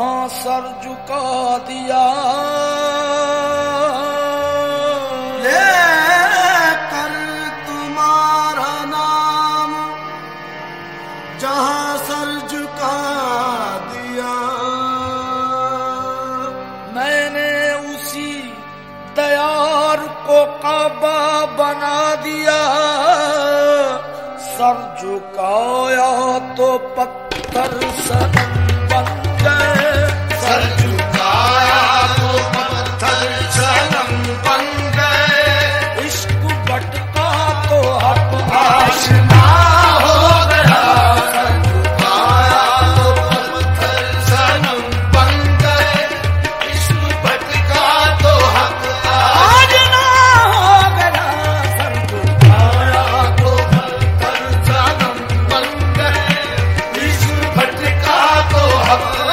जहां सर झुका दिया, लेकर तुम्हारा नाम जहां सर झुका दिया। मैंने उसी दयार को काबा बना दिया, सर झुकाया तो पत्थर सनम बन गए, सर झुकाया तो पत्थर सनम बन गए। इश्क भटका तो हक आशना हो गया, सर झुकाया तो पत्थर सनम बन गए। इश्क भटका तो हक आशना हो गया, सर झुकाया तो पत्थर सनम बन गए। इश्क भटका तो हक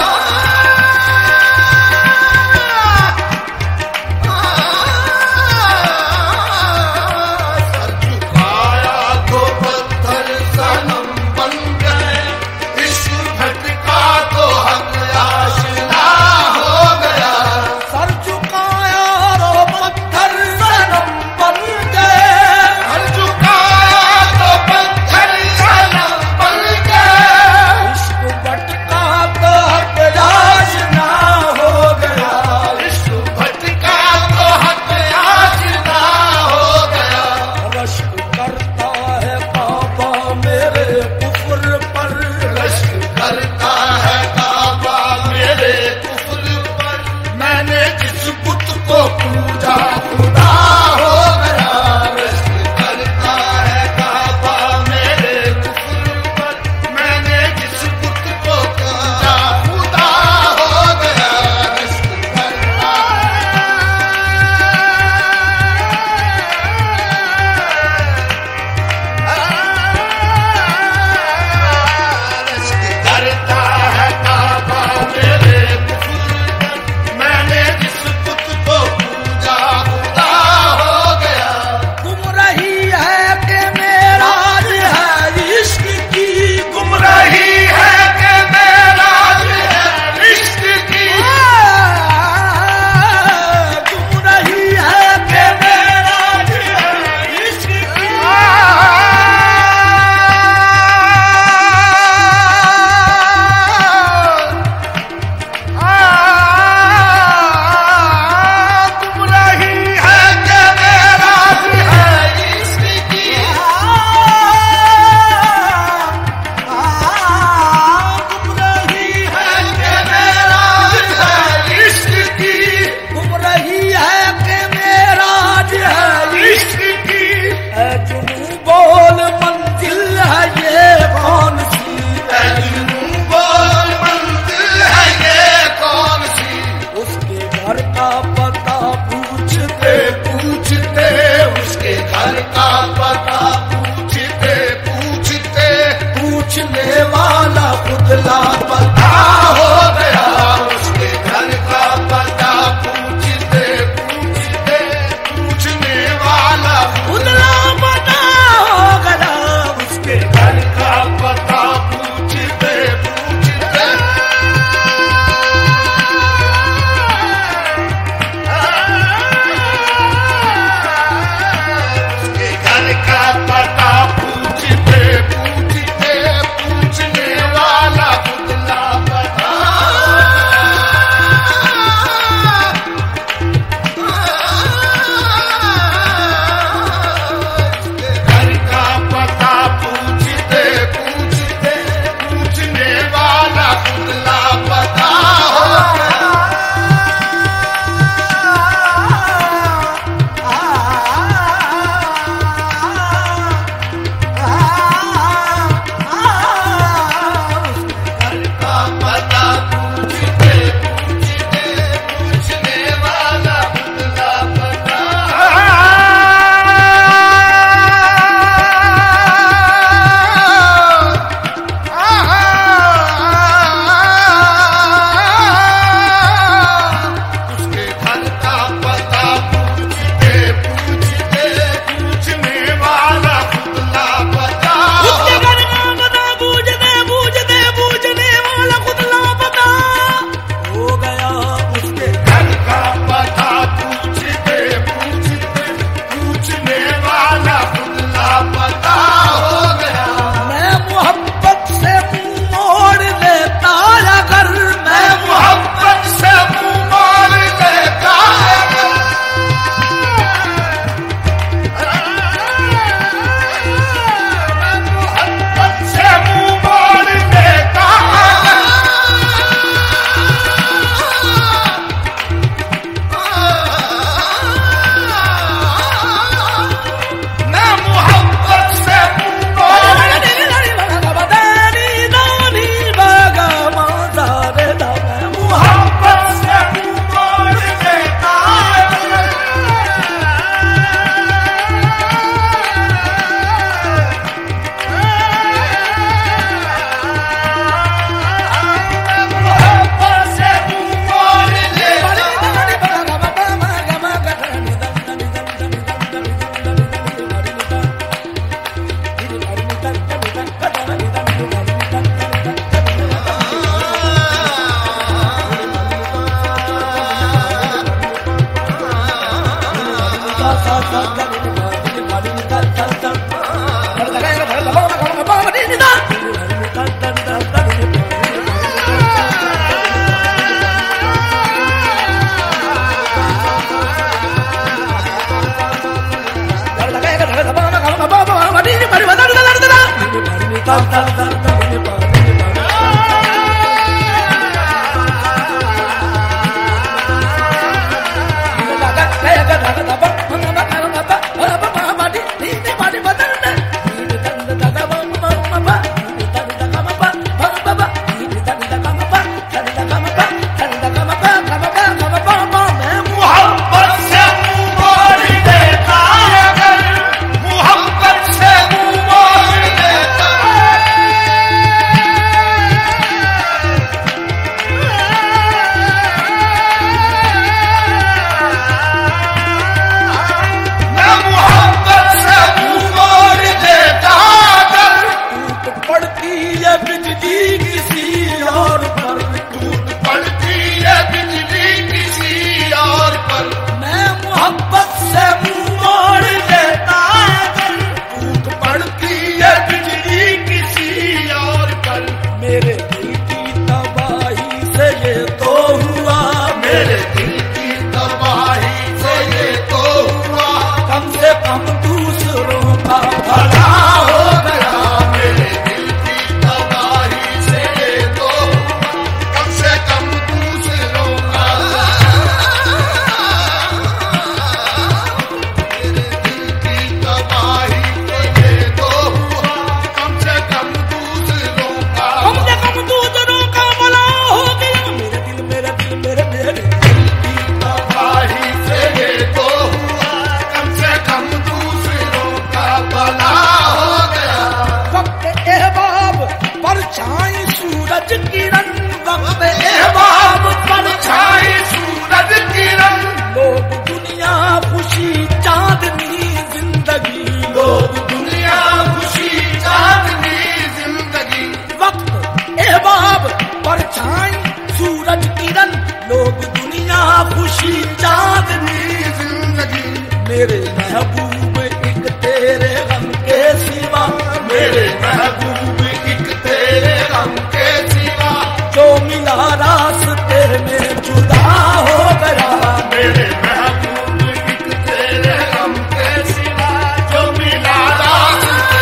मेरे महबूब एक तेरे गम के सिवा, मेरे महबूब एक तेरे गम के सिवा, जो मिला रास्ते में जुदा हो गया। मेरे महबूब एक तेरे गम के सिवा, जो मिला रास्ते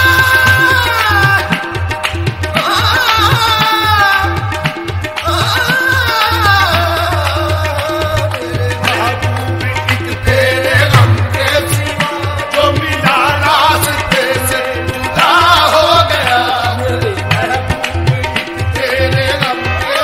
से जुदा हो गया। मेरे महबूब तेरे गम के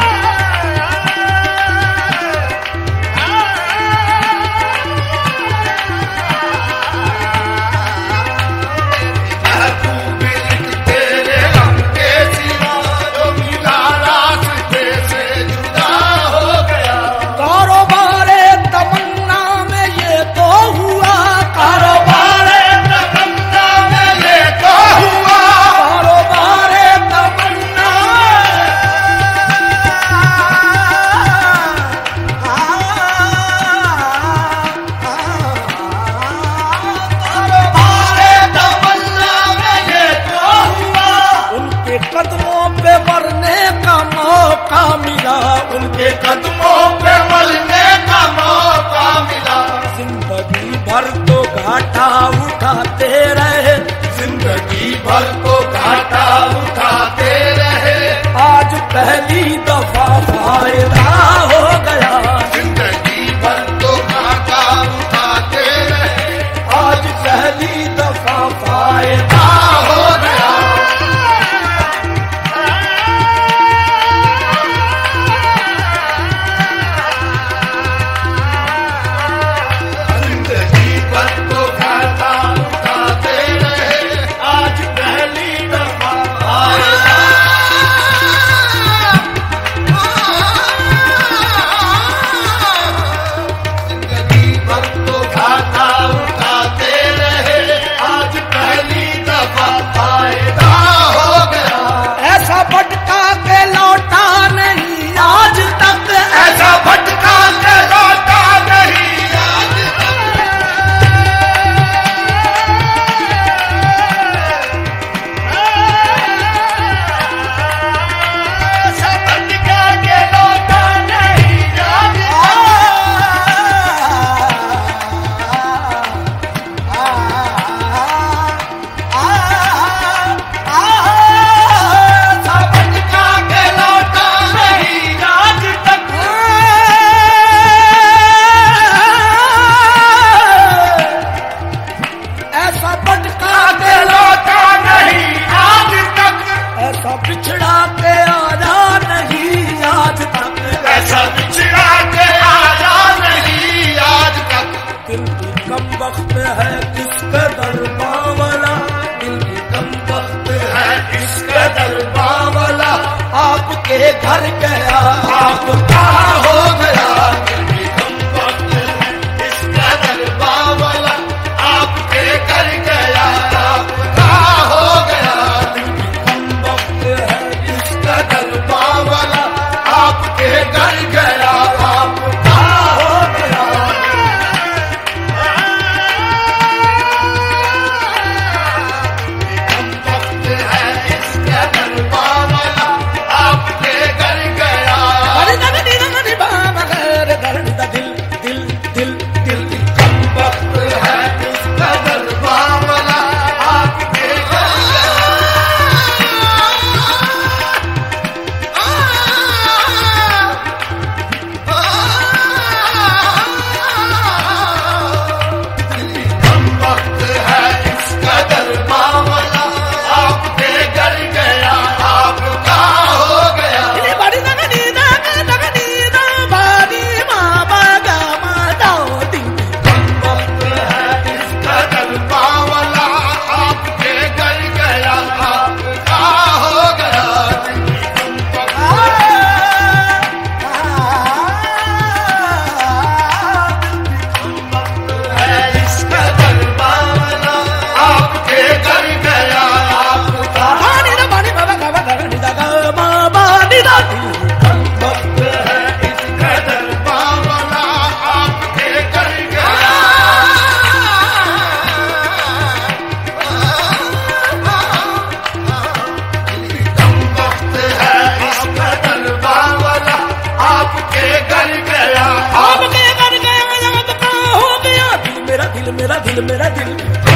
महबूब एक तेरे गम के सिवा, जो मिला रास्ते से जुदा हो गया। कारोबारे तमन्ना में ये तो हुआ, कारोबारे तमन्ना में ये तो हुआ, कारोबारे तमन्ना कारोबारे तमन्ना में ये तो हुआ। उनके कदमों पे मरने का मौका मिला, उनके कदमों पे मरने का मौका मिला। जिंदगी भर तो घाटा उठाते रहे, जिंदगी भर को घाटा उठाते रहे। आज पहली दफा फायदा हो गया। जिंदगी भर को घाटा उठाते रहे। आज पहली दफा फायदा हो गया। घर गया आपका हो गया दिल भी कम वक्त है इस कदर बावला आपके घर गया आपका हो गया दिल भी कम वक्त है इस कदर बावला आपके घर गया आपका हो गया कम वक्त है इस कदर बावला आपके घर गया अरे नगरी नगरी बाबा घर घर दिल दिल दिल दिल कम वक्त है इस कदर बावला आपके घर कम वक्त है इस कदर बावला आपके घर गया आपका हो गया बड़ी नगरी नगरी बारी बाबा गा माता दिल वक्त है इस कदर बावला आपके घर गया आपका हो गया है इस कदर बावला आपके घर गया आपका बारी ना बारी बाबा गा बाबा गा बाबा दा वक्त है इस कदर बावला आपके घर गया कम वक्त है इस कदर बावला आपके घर गया आपके घर गया जगत का हो गया दिल मेरा दिल मेरा दिल मेरा दिल